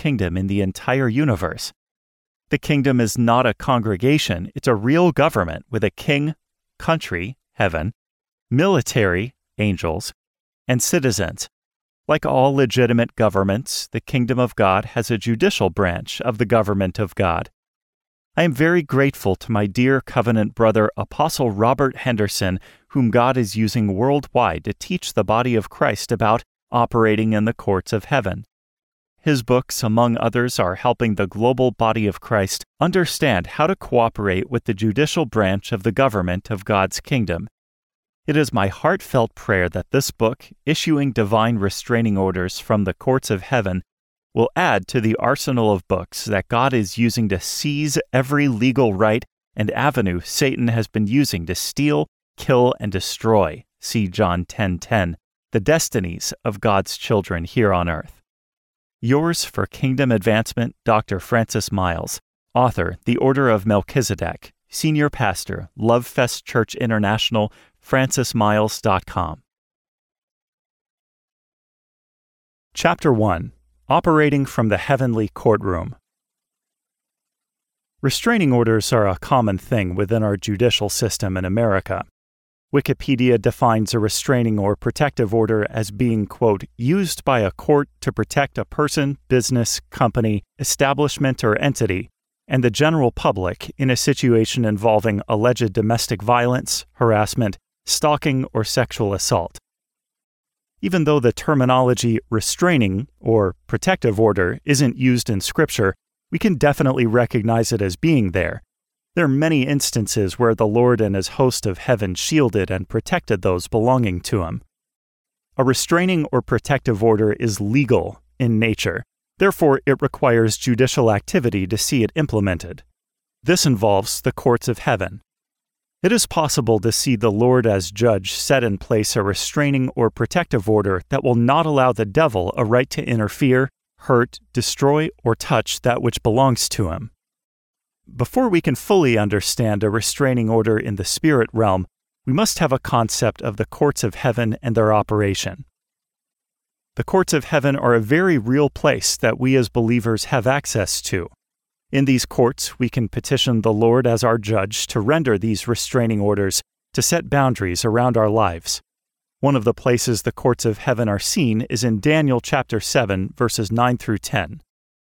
kingdom in the entire universe. The kingdom is not a congregation, it's a real government with a king, country, heaven, military, angels, and citizens. Like all legitimate governments, the kingdom of God has a judicial branch of the government of God. I am very grateful to my dear covenant brother Apostle Robert Henderson, whom God is using worldwide to teach the body of Christ about operating in the courts of heaven. His books, among others, are helping the global body of Christ understand how to cooperate with the judicial branch of the government of God's kingdom. It is my heartfelt prayer that this book, Issuing Divine Restraining Orders from the Courts of Heaven, will add to the arsenal of books that God is using to seize every legal right and avenue Satan has been using to steal, kill, and destroy. See John 10:10, the destinies of God's children here on earth. Yours for kingdom advancement, Dr. Francis Miles, author, The Order of Melchizedek, Senior Pastor, Love Fest Church International, francismiles.com. Chapter 1. Operating from the Heavenly Courtroom. Restraining orders are a common thing within our judicial system in America. Wikipedia defines a restraining or protective order as being, quote, used by a court to protect a person, business, company, establishment, or entity, and the general public in a situation involving alleged domestic violence, harassment, stalking, or sexual assault. Even though the terminology restraining or protective order isn't used in Scripture, we can definitely recognize it as being there. There are many instances where the Lord and His host of heaven shielded and protected those belonging to Him. A restraining or protective order is legal in nature. Therefore, it requires judicial activity to see it implemented. This involves the courts of heaven. It is possible to see the Lord as judge set in place a restraining or protective order that will not allow the devil a right to interfere, hurt, destroy, or touch that which belongs to him. Before we can fully understand a restraining order in the spirit realm, we must have a concept of the courts of heaven and their operation. The courts of heaven are a very real place that we as believers have access to. In these courts, we can petition the Lord as our judge to render these restraining orders, to set boundaries around our lives. One of the places the courts of heaven are seen is in Daniel chapter 7, verses 9 through 10.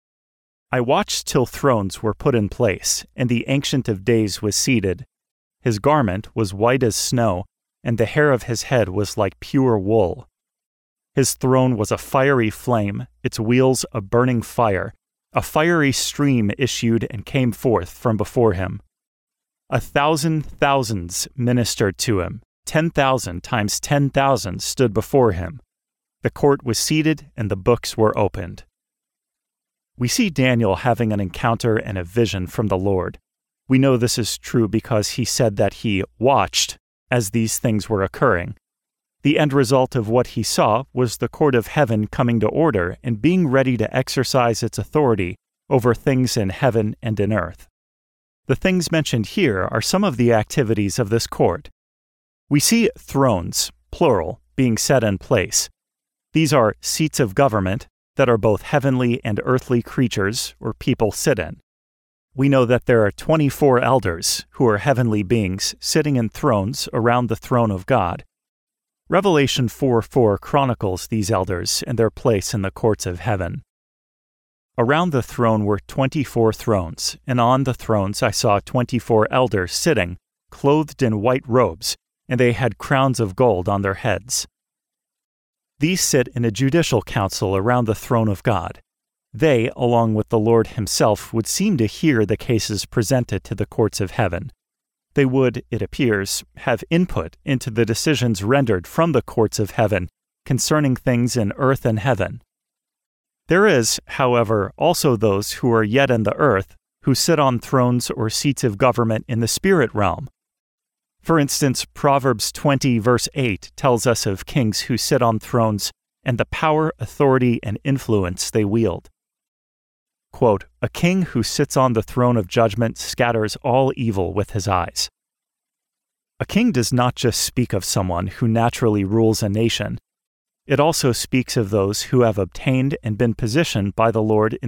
I watched till thrones were put in place, and the Ancient of Days was seated. His garment was white as snow, and the hair of his head was like pure wool. His throne was a fiery flame, its wheels a burning fire. A fiery stream issued and came forth from before him. 1,000 thousands ministered to him. 10,000 times 10,000 stood before him. The court was seated, and the books were opened. We see Daniel having an encounter and a vision from the Lord. We know this is true because he said that he watched as these things were occurring. The end result of what he saw was the court of heaven coming to order and being ready to exercise its authority over things in heaven and in earth. The things mentioned here are some of the activities of this court. We see thrones, plural, being set in place. These are seats of government that are both heavenly and earthly creatures or people sit in. We know that there are 24 elders who are heavenly beings sitting in thrones around the throne of God. Revelation 4:4 chronicles these elders and their place in the courts of heaven. Around the throne were 24 thrones, and on the thrones I saw 24 elders sitting, clothed in white robes, and they had crowns of gold on their heads. These sit in a judicial council around the throne of God. They, along with the Lord Himself, would seem to hear the cases presented to the courts of heaven. They would, it appears, have input into the decisions rendered from the courts of heaven concerning things in earth and heaven. There is, however, also those who are yet in the earth, who sit on thrones or seats of government in the spirit realm. For instance, Proverbs 20 verse 8 tells us of kings who sit on thrones and the power, authority, and influence they wield. Quote, "A king who sits on the throne of judgment scatters all evil with his eyes." A king does not just speak of someone who naturally rules a nation. It also speaks of those who have obtained and been positioned by the Lord in